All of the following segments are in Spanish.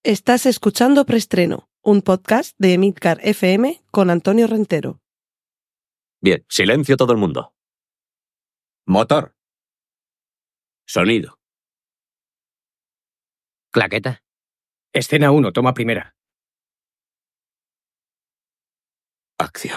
Estás escuchando Preestreno, un podcast de Emilcar FM con Antonio Rentero. Bien, silencio todo el mundo. Motor. Sonido. Claqueta. Escena 1, toma primera. Acción.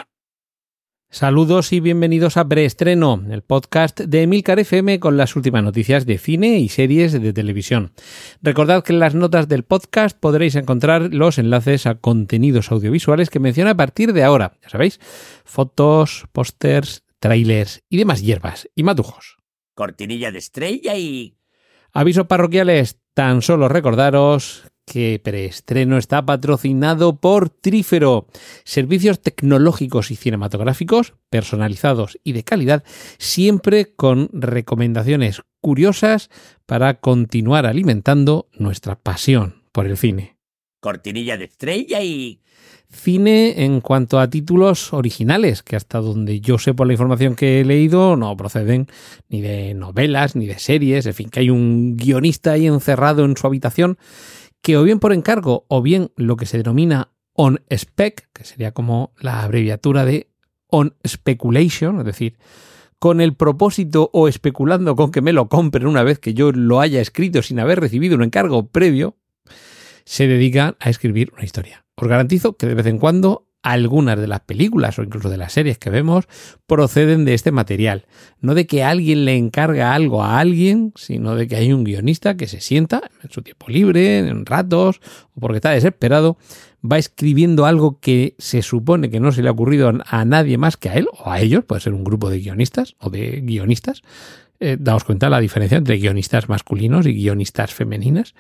Saludos y bienvenidos a Preestreno, el podcast de Emilcar FM con las últimas noticias de cine y series de televisión. Recordad que en las notas del podcast podréis encontrar los enlaces a contenidos audiovisuales que menciono a partir de ahora. Ya sabéis, fotos, pósters, trailers y demás hierbas y matujos. Cortinilla de estrella y... Avisos parroquiales, tan solo recordaros que Preestreno está patrocinado por Trífero, servicios tecnológicos y cinematográficos personalizados y de calidad, siempre con recomendaciones curiosas para continuar alimentando nuestra pasión por el cine. Cortinilla de estrella y... Cine en cuanto a títulos originales, que hasta donde yo sé por la información que he leído no proceden ni de novelas ni de series, en fin, que hay un guionista ahí encerrado en su habitación que o bien por encargo o bien lo que se denomina on spec, que sería como la abreviatura de on speculation, es decir, con el propósito o especulando con que me lo compren una vez que yo lo haya escrito sin haber recibido un encargo previo, se dedican a escribir una historia. Os garantizo que de vez en cuando algunas de las películas o incluso de las series que vemos proceden de este material. No de que alguien le encarga algo a alguien, sino de que hay un guionista que se sienta en su tiempo libre, en ratos, o porque está desesperado, va escribiendo algo que se supone que no se le ha ocurrido a nadie más que a él o a ellos, puede ser un grupo de guionistas o de guionistas. Daos cuenta la diferencia entre guionistas masculinos y guionistas femeninas.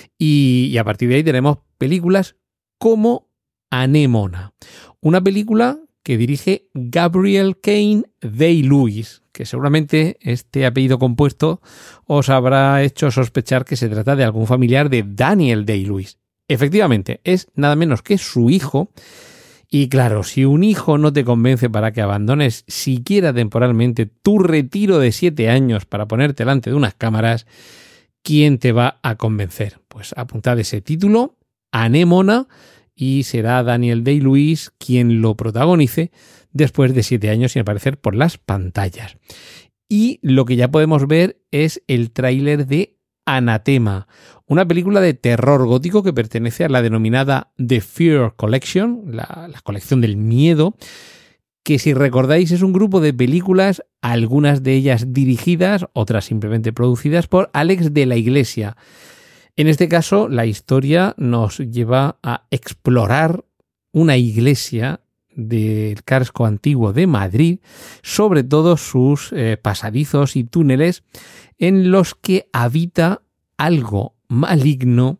Y a partir de ahí tenemos películas como Anémona, una película que dirige Gabriel Kane Day-Lewis, que seguramente este apellido compuesto os habrá hecho sospechar que se trata de algún familiar de Daniel Day-Lewis. Efectivamente, es nada menos que su hijo. Y claro, si un hijo no te convence para que abandones siquiera temporalmente tu retiro de 7 años para ponerte delante de unas cámaras, ¿quién te va a convencer? Pues apuntad ese título, Anémona, y será Daniel Day-Lewis quien lo protagonice después de 7 años sin aparecer por las pantallas. Y lo que ya podemos ver es el tráiler de Anatema, una película de terror gótico que pertenece a la denominada The Fear Collection, la colección del miedo, que si recordáis es un grupo de películas, algunas de ellas dirigidas, otras simplemente producidas por Alex de la Iglesia. En este caso, la historia nos lleva a explorar una iglesia del casco antiguo de Madrid, sobre todo sus pasadizos y túneles en los que habita algo maligno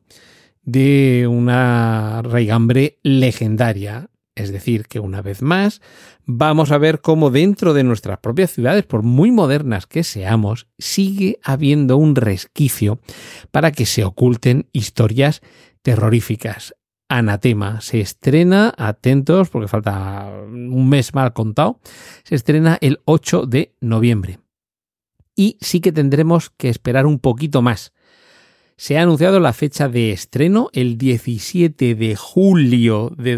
de una raigambre legendaria. Es decir, que una vez más vamos a ver cómo dentro de nuestras propias ciudades, por muy modernas que seamos, sigue habiendo un resquicio para que se oculten historias terroríficas. Anatema se estrena, atentos porque falta un mes mal contado, se estrena el 8 de noviembre. Y sí que tendremos que esperar un poquito más. Se ha anunciado la fecha de estreno, el 17 de julio de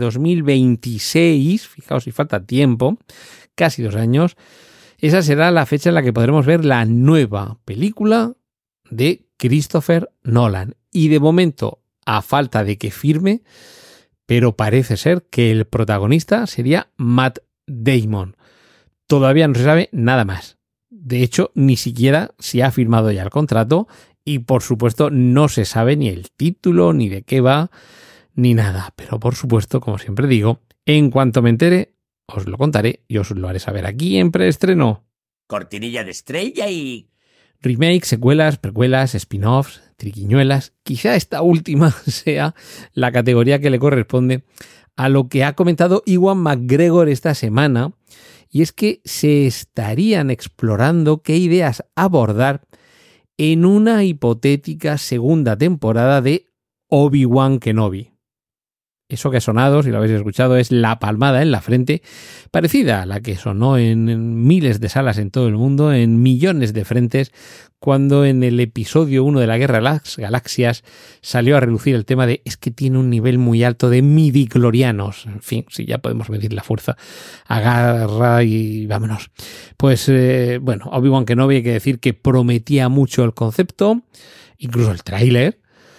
2026, fijaos si falta tiempo, casi 2 años. Esa será la fecha en la que podremos ver la nueva película de Christopher Nolan. Y de momento, a falta de que firme, pero parece ser que el protagonista sería Matt Damon. Todavía no se sabe nada más. De hecho, ni siquiera se ha firmado ya el contrato y, por supuesto, no se sabe ni el título, ni de qué va, ni nada. Pero, por supuesto, como siempre digo, en cuanto me entere, os lo contaré y os lo haré saber aquí en Preestreno. Cortinilla de estrella y... Remakes, secuelas, precuelas, spin-offs, triquiñuelas. Quizá esta última sea la categoría que le corresponde a lo que ha comentado Ewan McGregor esta semana, y es que se estarían explorando qué ideas abordar en una hipotética segunda temporada de Obi-Wan Kenobi. Eso que ha sonado, si lo habéis escuchado, es la palmada en la frente, parecida a la que sonó en miles de salas en todo el mundo, en millones de frentes, cuando en el episodio 1 de la Guerra de las Galaxias salió a relucir el tema de es que tiene un nivel muy alto de midichlorianos. En fin, si ya podemos medir la fuerza, agarra y vámonos. Pues bueno, Obi-Wan Kenobi hay que decir que prometía mucho el concepto, incluso el tráiler,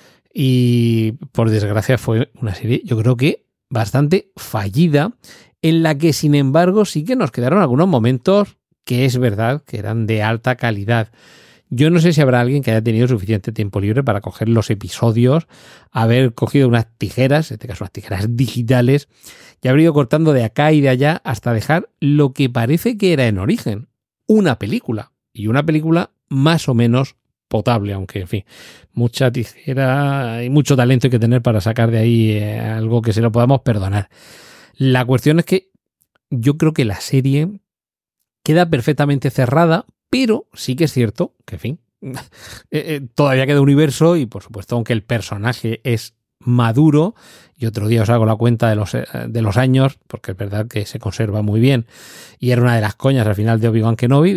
y por desgracia fue una serie, yo creo que bastante fallida, en la que sin embargo sí que nos quedaron algunos momentos que es verdad que eran de alta calidad. Yo no sé si habrá alguien que haya tenido suficiente tiempo libre para coger los episodios, haber cogido unas tijeras, en este caso unas tijeras digitales, y haber ido cortando de acá y de allá hasta dejar lo que parece que era en origen una película, y una película más o menos potable, aunque en fin, mucha tijera y mucho talento hay que tener para sacar de ahí algo que se lo podamos perdonar. La cuestión es que yo creo que la serie queda perfectamente cerrada, pero sí que es cierto que, en fin, todavía queda universo y, por supuesto, aunque el personaje es maduro, y otro día os hago la cuenta de los años, porque es verdad que se conserva muy bien, y era una de las coñas al final de Obi-Wan Kenobi,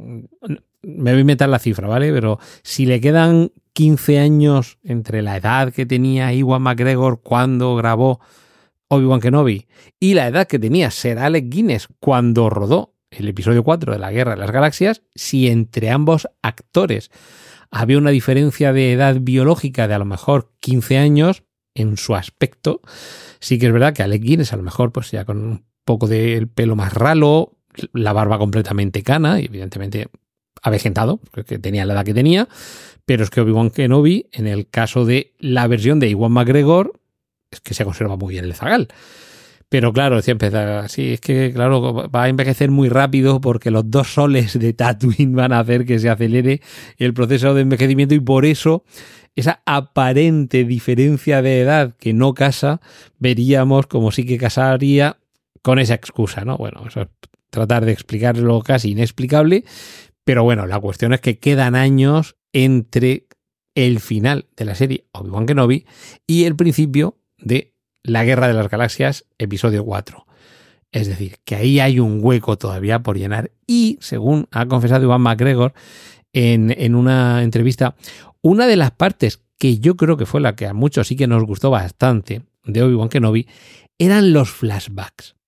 me voy a inventar la cifra, ¿vale? Pero si le quedan 15 años entre la edad que tenía Ewan McGregor cuando grabó Obi-Wan Kenobi y la edad que tenía Sir Alec Guinness cuando rodó el episodio 4 de la Guerra de las Galaxias, si entre ambos actores había una diferencia de edad biológica de a lo mejor 15 años en su aspecto, sí que es verdad que Alec Guinness a lo mejor pues ya con un poco del pelo más ralo, la barba completamente cana y evidentemente avejentado, porque tenía la edad que tenía, pero es que Obi-Wan Kenobi, en el caso de la versión de Ewan McGregor, es que se conserva muy bien el zagal. Pero claro, decía empezar así, es que claro, va a envejecer muy rápido porque los 2 soles de Tatooine van a hacer que se acelere el proceso de envejecimiento y por eso esa aparente diferencia de edad que no casa, veríamos como sí que casaría con esa excusa, ¿no? Bueno, eso es tratar de explicarlo casi inexplicable. Pero bueno, la cuestión es que quedan años entre el final de la serie Obi-Wan Kenobi y el principio de la Guerra de las Galaxias, episodio 4. Es decir, que ahí hay un hueco todavía por llenar y, según ha confesado Ewan McGregor en una entrevista, una de las partes que yo creo que fue la que a muchos sí que nos gustó bastante de Obi-Wan Kenobi eran los flashbacks.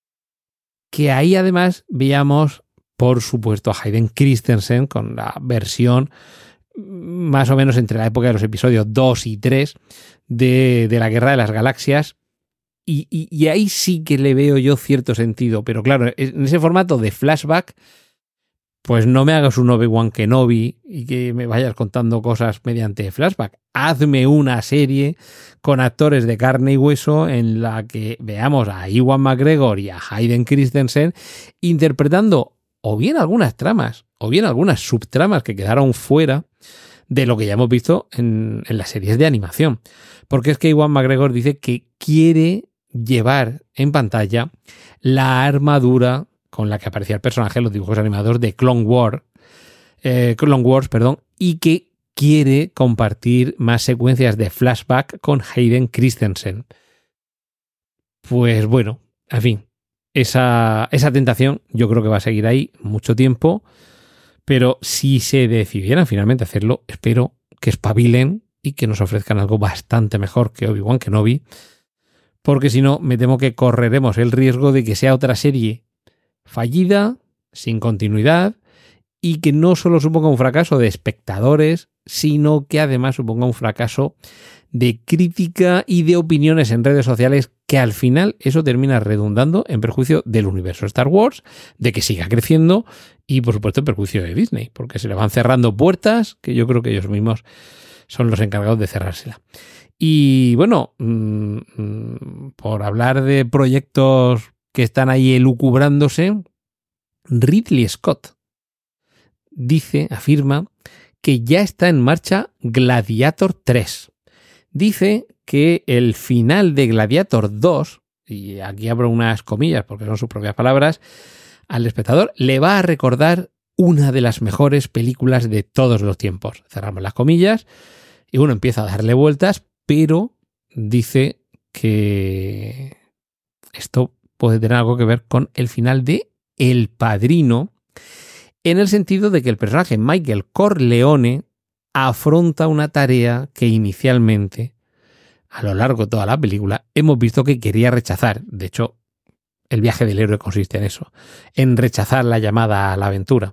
Que ahí además veíamos, por supuesto, a Hayden Christensen con la versión más o menos entre la época de los episodios 2 y 3 de la Guerra de las Galaxias y ahí sí que le veo yo cierto sentido, pero claro, en ese formato de flashback pues no me hagas un Obi-Wan Kenobi y que me vayas contando cosas mediante flashback. Hazme una serie con actores de carne y hueso en la que veamos a Ewan McGregor y a Hayden Christensen interpretando o bien algunas tramas, o bien algunas subtramas que quedaron fuera de lo que ya hemos visto en las series de animación. Porque es que Ewan McGregor dice que quiere llevar en pantalla la armadura con la que aparecía el personaje en los dibujos animados de Clone Wars, y que quiere compartir más secuencias de flashback con Hayden Christensen. Pues bueno, en fin. Esa tentación yo creo que va a seguir ahí mucho tiempo, pero si se decidieran finalmente hacerlo, espero que espabilen y que nos ofrezcan algo bastante mejor que Obi-Wan Kenobi, porque si no, me temo que correremos el riesgo de que sea otra serie fallida, sin continuidad, y que no solo suponga un fracaso de espectadores, sino que además suponga un fracaso de crítica y de opiniones en redes sociales, que al final eso termina redundando en perjuicio del universo Star Wars, de que siga creciendo y por supuesto en perjuicio de Disney, porque se le van cerrando puertas que yo creo que ellos mismos son los encargados de cerrársela. Y bueno, por hablar de proyectos que están ahí elucubrándose, Ridley Scott afirma que ya está en marcha Gladiator 3. Dice que el final de Gladiator 2, y aquí abro unas comillas porque son sus propias palabras, al espectador le va a recordar una de las mejores películas de todos los tiempos. Cerramos las comillas y uno empieza a darle vueltas, pero dice que esto puede tener algo que ver con el final de El Padrino, en el sentido de que el personaje Michael Corleone afronta una tarea que inicialmente, a lo largo de toda la película, hemos visto que quería rechazar. De hecho, el viaje del héroe consiste en eso, en rechazar la llamada a la aventura.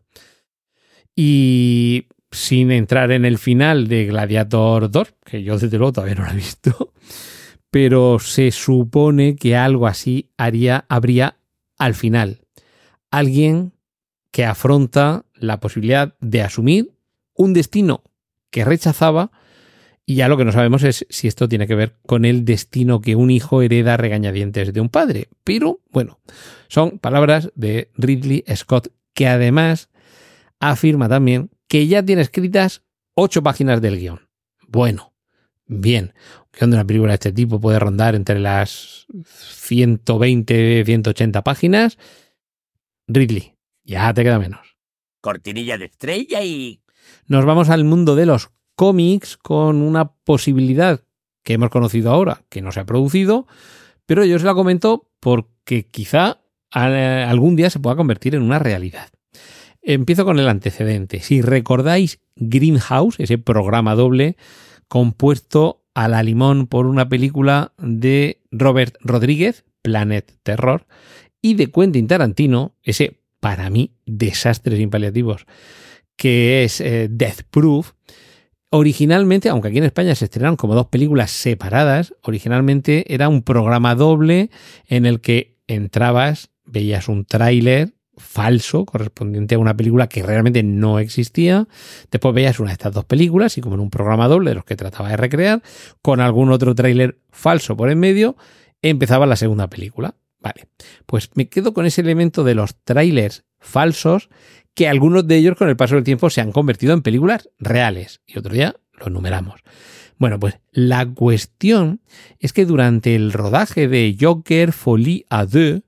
Y sin entrar en el final de Gladiator 2, que yo desde luego todavía no lo he visto, pero se supone que algo así habría al final. Alguien que afronta la posibilidad de asumir un destino que rechazaba, y ya lo que no sabemos es si esto tiene que ver con el destino que un hijo hereda a regañadientes de un padre. Pero, bueno, son palabras de Ridley Scott, que además afirma también que ya tiene escritas 8 páginas del guión. Bueno, bien, un guión de una película de este tipo puede rondar entre las 120, 180 páginas. Ridley, ya te queda menos. Cortinilla de estrella y... Nos vamos al mundo de los cómics con una posibilidad que hemos conocido ahora, que no se ha producido, pero yo se la comento porque quizá algún día se pueda convertir en una realidad. Empiezo con el antecedente. Si recordáis Greenhouse, ese programa doble compuesto a la limón por una película de Robert Rodríguez, Planet Terror, y de Quentin Tarantino, ese, para mí, desastre sin paliativos, que es Death Proof. Originalmente, aunque aquí en España se estrenaron como 2 películas separadas, originalmente era un programa doble en el que entrabas, veías un tráiler falso correspondiente a una película que realmente no existía, después veías una de estas 2 películas y como en un programa doble de los que trataba de recrear, con algún otro tráiler falso por en medio, empezaba la segunda película. Vale, pues me quedo con ese elemento de los tráilers falsos, que algunos de ellos con el paso del tiempo se han convertido en películas reales. Y otro día lo enumeramos. Bueno, pues la cuestión es que durante el rodaje de Joker Folie à Deux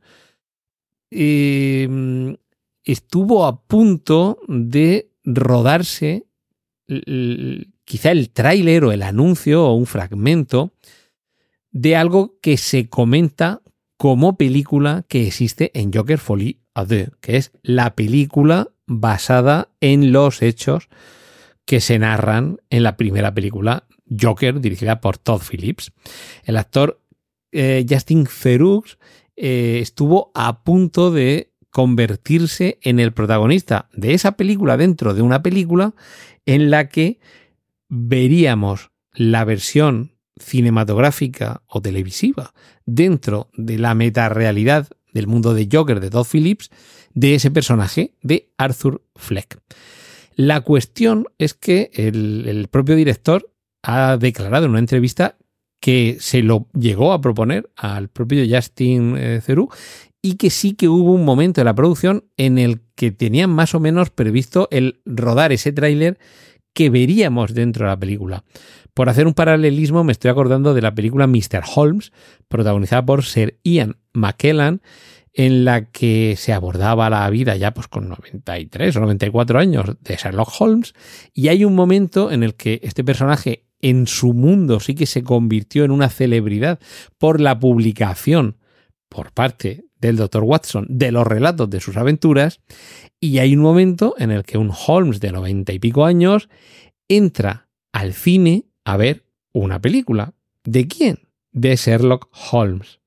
estuvo a punto de rodarse quizá el tráiler o el anuncio o un fragmento de algo que se comenta como película que existe en Joker Folie à Deux, que es la película basada en los hechos que se narran en la primera película Joker, dirigida por Todd Phillips. El actor Justin Theroux estuvo a punto de convertirse en el protagonista de esa película dentro de una película en la que veríamos la versión cinematográfica o televisiva dentro de la metarealidad del mundo de Joker de Todd Phillips de ese personaje de Arthur Fleck. La cuestión es que el propio director ha declarado en una entrevista que se lo llegó a proponer al propio Justin Theroux y que sí que hubo un momento en la producción en el que tenían más o menos previsto el rodar ese tráiler que veríamos dentro de la película. Por hacer un paralelismo, me estoy acordando de la película Mr. Holmes, protagonizada por Sir Ian McKellen, en la que se abordaba la vida ya pues con 93 o 94 años de Sherlock Holmes, y hay un momento en el que este personaje en su mundo sí que se convirtió en una celebridad por la publicación por parte del Dr. Watson de los relatos de sus aventuras, y hay un momento en el que un Holmes de 90 y pico años entra al cine a ver una película. ¿De quién? De Sherlock Holmes.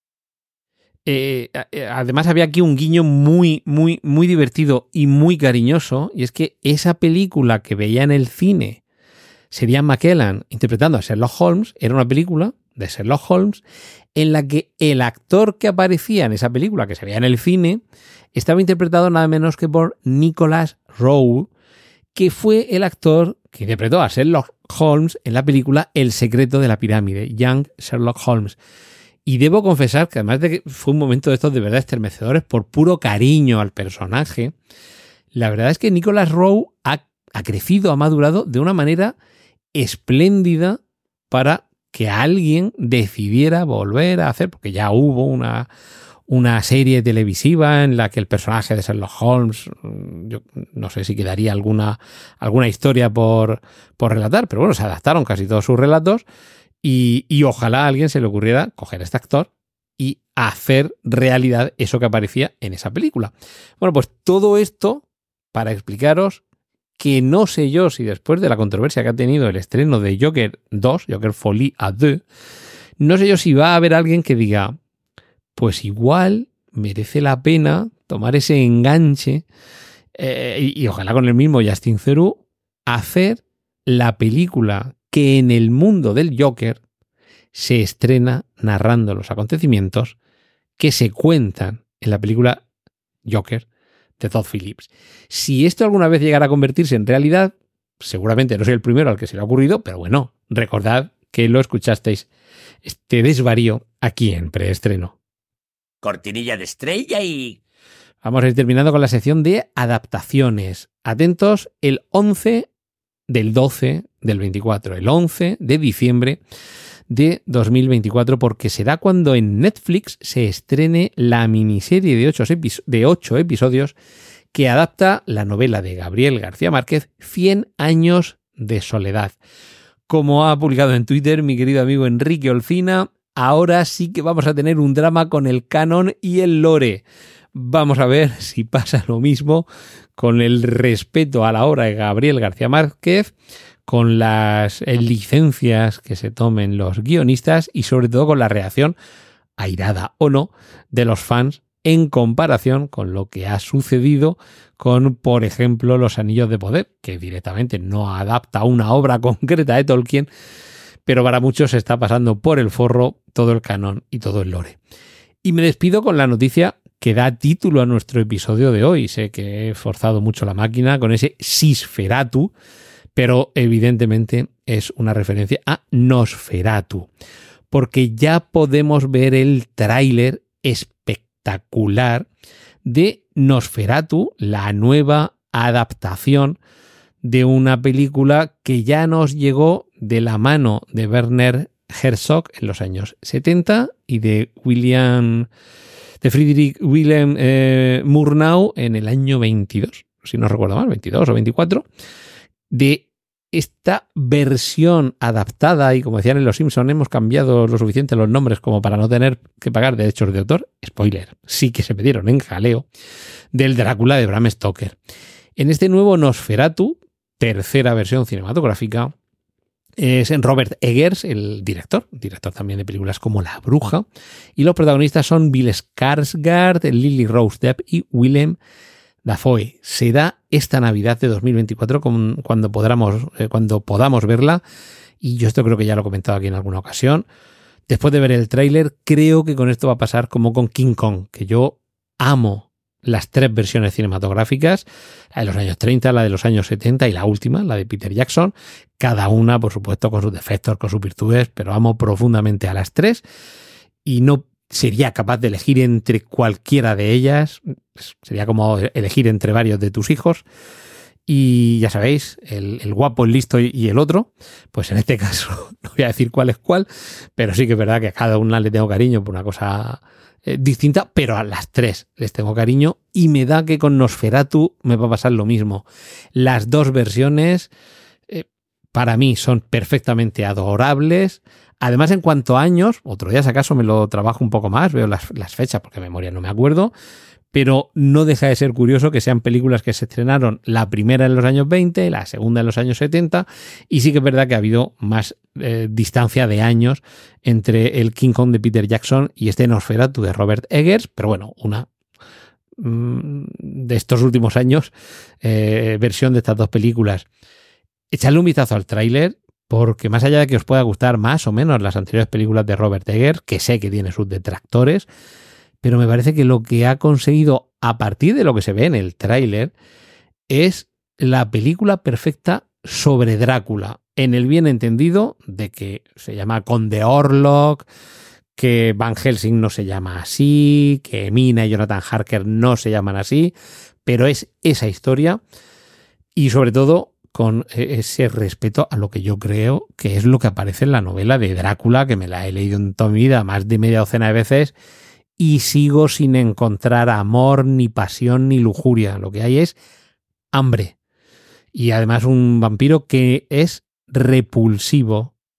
Además había aquí un guiño muy divertido y muy cariñoso, y es que esa película que veía en el cine Sir McKellen interpretando a Sherlock Holmes era una película de Sherlock Holmes en la que el actor que aparecía en esa película que se veía en el cine estaba interpretado nada menos que por Nicholas Rowe, que fue el actor que interpretó a Sherlock Holmes en la película El secreto de la pirámide, Young Sherlock Holmes. Y debo confesar que además de que fue un momento de estos de verdad estremecedores por puro cariño al personaje, la verdad es que Nicholas Rowe ha crecido, ha madurado de una manera espléndida para que alguien decidiera volver a hacer, porque ya hubo una serie televisiva en la que el personaje de Sherlock Holmes, yo no sé si quedaría alguna historia por relatar, pero bueno, se adaptaron casi todos sus relatos. Y ojalá a alguien se le ocurriera coger a este actor y hacer realidad eso que aparecía en esa película. Bueno, pues todo esto para explicaros que no sé yo si después de la controversia que ha tenido el estreno de Joker 2, Joker Folie à deux, no sé yo si va a haber alguien que diga, pues igual merece la pena tomar ese enganche y ojalá con el mismo Justin Theroux hacer la película que en el mundo del Joker se estrena narrando los acontecimientos que se cuentan en la película Joker de Todd Phillips. Si esto alguna vez llegara a convertirse en realidad, seguramente no soy el primero al que se le ha ocurrido, pero bueno, recordad que lo escuchasteis este desvarío aquí en Preestreno. Cortinilla de estrella y... Vamos a ir terminando con la sección de adaptaciones. Atentos, el 11 del 12 del 24, el 11 de diciembre de 2024, porque será cuando en Netflix se estrene la miniserie de 8 episodios que adapta la novela de Gabriel García Márquez, 100 años de soledad. Como ha publicado en Twitter mi querido amigo Enrique Olcina, ahora sí que vamos a tener un drama con el canon y el lore. Vamos a ver si pasa lo mismo con el respeto a la obra de Gabriel García Márquez, con las licencias que se tomen los guionistas y sobre todo con la reacción, airada o no, de los fans en comparación con lo que ha sucedido con, por ejemplo, Los Anillos de Poder, que directamente no adapta una obra concreta de Tolkien, pero para muchos se está pasando por el forro todo el canon y todo el lore. Y me despido con la noticia que da título a nuestro episodio de hoy. Sé que he forzado mucho la máquina con ese Sisferatu, pero evidentemente es una referencia a Nosferatu, porque ya podemos ver el tráiler espectacular de Nosferatu, la nueva adaptación de una película que ya nos llegó de la mano de Werner Herzog en los años 70 y de Friedrich Wilhelm Murnau en el año 22, si no recuerdo mal, 22 o 24, de esta versión adaptada, y como decían en Los Simpson, hemos cambiado lo suficiente los nombres como para no tener que pagar derechos de autor, spoiler, sí que se metieron en jaleo, del Drácula de Bram Stoker. En este nuevo Nosferatu, tercera versión cinematográfica, es en Robert Eggers, el director también de películas como La Bruja, y los protagonistas son Bill Skarsgård, Lily Rose Depp y Willem Dafoe. Se da esta Navidad de 2024 cuando podamos verla, y yo esto creo que ya lo he comentado aquí en alguna ocasión. Después de ver el tráiler, creo que con esto va a pasar como con King Kong, que yo amo las 3 versiones cinematográficas, la de los años 30, la de los años 70 y la última, la de Peter Jackson, cada una, por supuesto, con sus defectos, con sus virtudes, pero amo profundamente a las 3 y no sería capaz de elegir entre cualquiera de ellas. Sería como elegir entre varios de tus hijos. Y ya sabéis, el guapo, el listo y el otro, pues en este caso no voy a decir cuál es cuál, pero sí que es verdad que a cada una le tengo cariño por una cosa distinta, pero a las 3 les tengo cariño, y me da que con Nosferatu me va a pasar lo mismo. Las 2 versiones para mí son perfectamente adorables. Además, en cuanto a años, otro día si acaso me lo trabajo un poco más, veo las fechas porque de memoria no me acuerdo, pero no deja de ser curioso que sean películas que se estrenaron la primera en los años 20, la segunda en los años 70, y sí que es verdad que ha habido más distancia de años entre el King Kong de Peter Jackson y este Nosferatu de Robert Eggers, pero bueno, una de estos últimos años, versión de estas 2 películas. Echadle un vistazo al tráiler, porque más allá de que os pueda gustar más o menos las anteriores películas de Robert Eggers, que sé que tiene sus detractores, pero me parece que lo que ha conseguido a partir de lo que se ve en el tráiler es la película perfecta sobre Drácula, en el bien entendido de que se llama Conde Orlok, que Van Helsing no se llama así, que Mina y Jonathan Harker no se llaman así, pero es esa historia, y sobre todo con ese respeto a lo que yo creo que es lo que aparece en la novela de Drácula, que me la he leído en toda mi vida más de media docena de veces, y sigo sin encontrar amor, ni pasión, ni lujuria. Lo que hay es hambre. Y además un vampiro que es repulsivo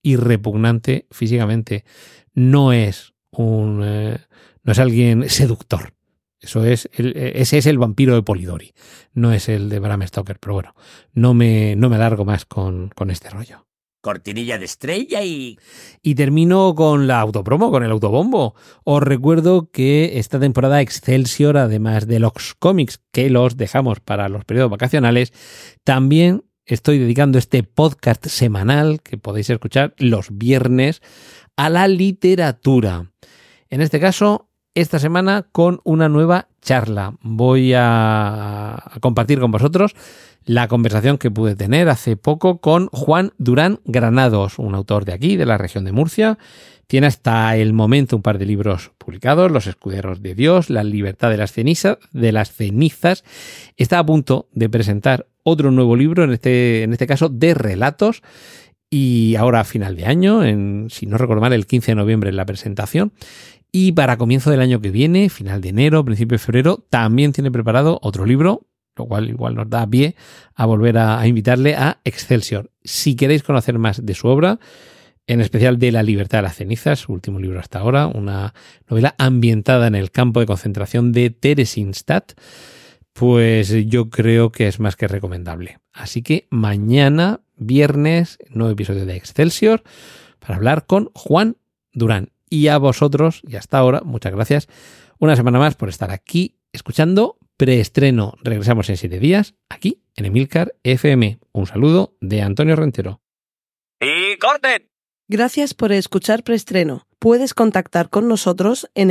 y repugnante físicamente. No es alguien seductor. Ese es el vampiro de Polidori, no es el de Bram Stoker. Pero bueno, no me alargo más con este rollo. Cortinilla de estrella y termino con la autopromo, con el autobombo. Os recuerdo que esta temporada Excelsior, además de los cómics que los dejamos para los periodos vacacionales, también estoy dedicando este podcast semanal que podéis escuchar los viernes a la literatura. En este caso, esta semana con una nueva charla. Voy a compartir con vosotros la conversación que pude tener hace poco con Juan Durán Granados, un autor de aquí, de la región de Murcia. Tiene hasta el momento un par de libros publicados: Los escuderos de Dios, La libertad de las cenizas. Está a punto de presentar otro nuevo libro, en este caso de relatos, y ahora a final de año, si no recuerdo mal, el 15 de noviembre en la presentación. Y para comienzo del año que viene, final de enero, principio de febrero, también tiene preparado otro libro, lo cual igual nos da pie a volver a invitarle a Excelsior. Si queréis conocer más de su obra, en especial de La libertad de las cenizas, su último libro hasta ahora, una novela ambientada en el campo de concentración de Theresienstadt, pues yo creo que es más que recomendable. Así que mañana, viernes, nuevo episodio de Excelsior para hablar con Juan Durán. Y a vosotros, y hasta ahora, muchas gracias una semana más por estar aquí escuchando Preestreno. Regresamos en 7 días, aquí en Emilcar FM. Un saludo de Antonio Rentero. ¡Y corten! Gracias por escuchar Preestreno. Puedes contactar con nosotros en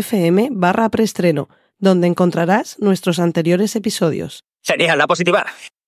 emilcar.fm/preestreno, donde encontrarás nuestros anteriores episodios. Sería la positiva.